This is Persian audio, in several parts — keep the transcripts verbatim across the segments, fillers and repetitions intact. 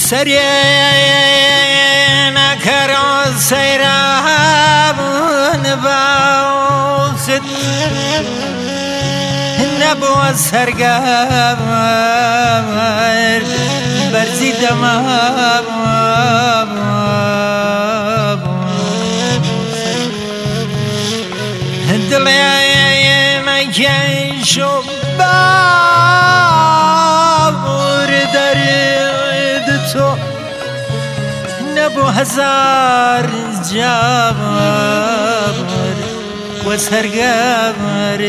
سرينا كروسيرابون باوسد نبو سرقامر برزي دمام دلي ما يشوف نبو هزار جابر وسرقامر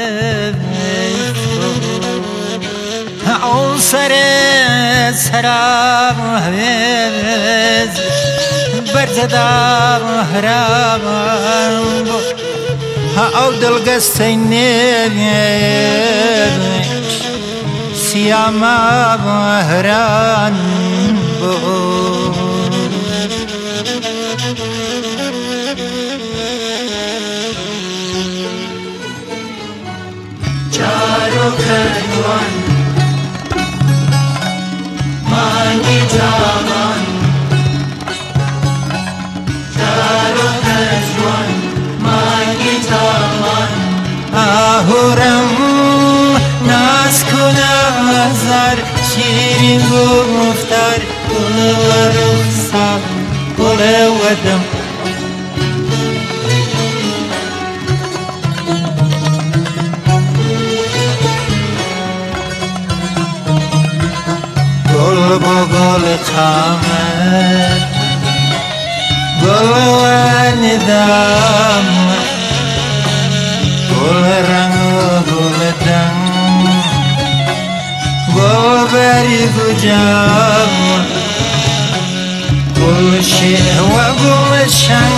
او سر سرام هز برزدام هرام او دلقستين سياما هران بو Jaro Kadwan Mani Jaman Jaro Kadwan Mani Jaman Ahuram Nas kunazar Shirin guftar Kulu rukhsa Kulu wadam بقول خامر قول وندام قول رنگ قول دم قول بريق جام قول شيء وقول شن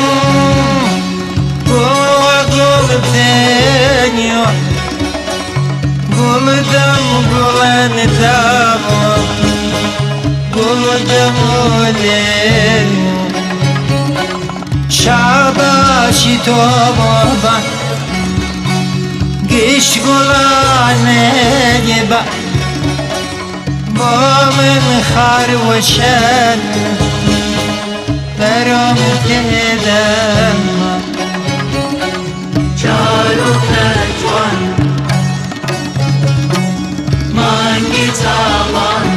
قول وقول ثانيو قول دم قول ندام قدمولين شعباشي توبا قش قلاني يبا بومن خار وشن برم كدم Jaro Kadwan Mani Jaman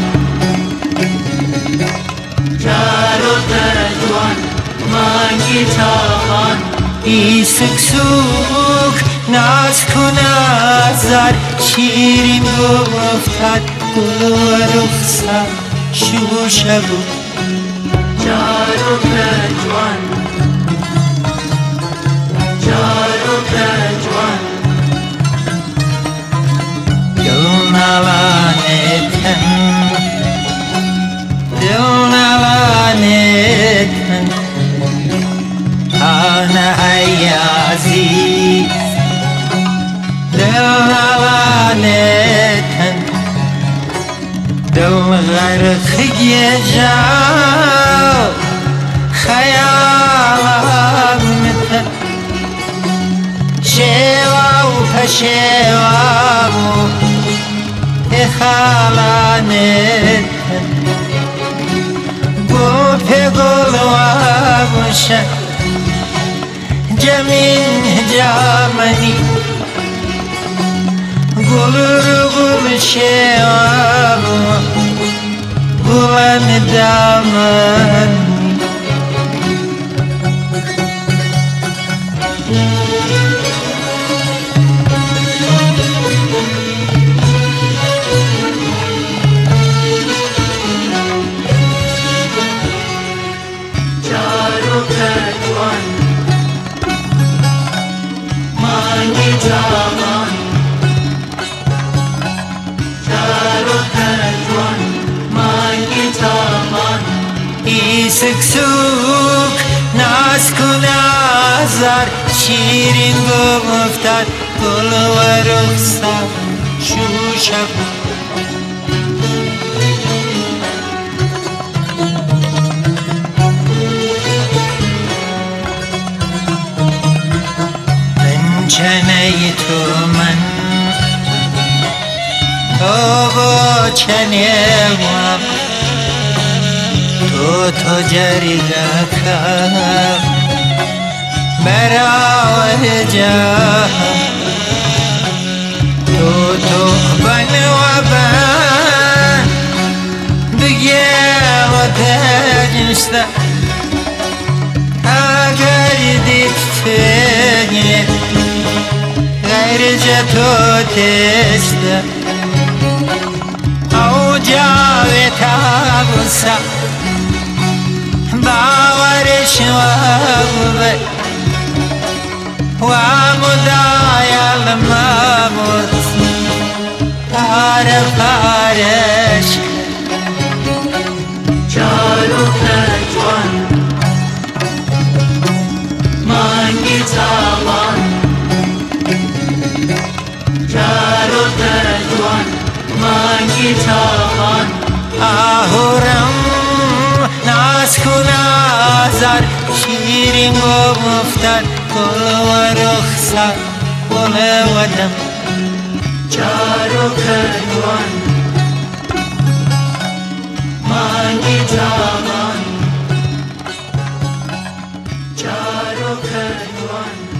Jaro Kadwan Mani Jaman İsik suk naz kunazar şirin guftar kulu rukhsa şu şabu Jaro Kadwan Jaro Kadwan Dilna lanetten Dilna lanetten Ana ayazi Dilna lanetten Dil gharq yajao Khayalamten Sheva Sheva Ekhalanetten Gope golwagusha Jamin jamani Gulur gul sheva Gulan daman Jaro Kadwan Mani Jaman Jaro Kadwan Mani Jaman İsik suk naz kunazar şirin guftar kulu rukhsa şu şabu چنه تو من تو با چنه تو تو جریگه کم برای جا تو تو بن و بن دیگه و تجنسته اگر دید تنیه غیر جتو تسته او جاوی تابوسا باورش وابه ومدای الماموت پار پارش چارو پنجوان مانگی تاوان چارو پنجوان مانگی تاوان آهورم ناز کنازار شیرین و مفتر گل و رخسار گل و دم چارو پنجوان مانگی تاوان چارو پنجوان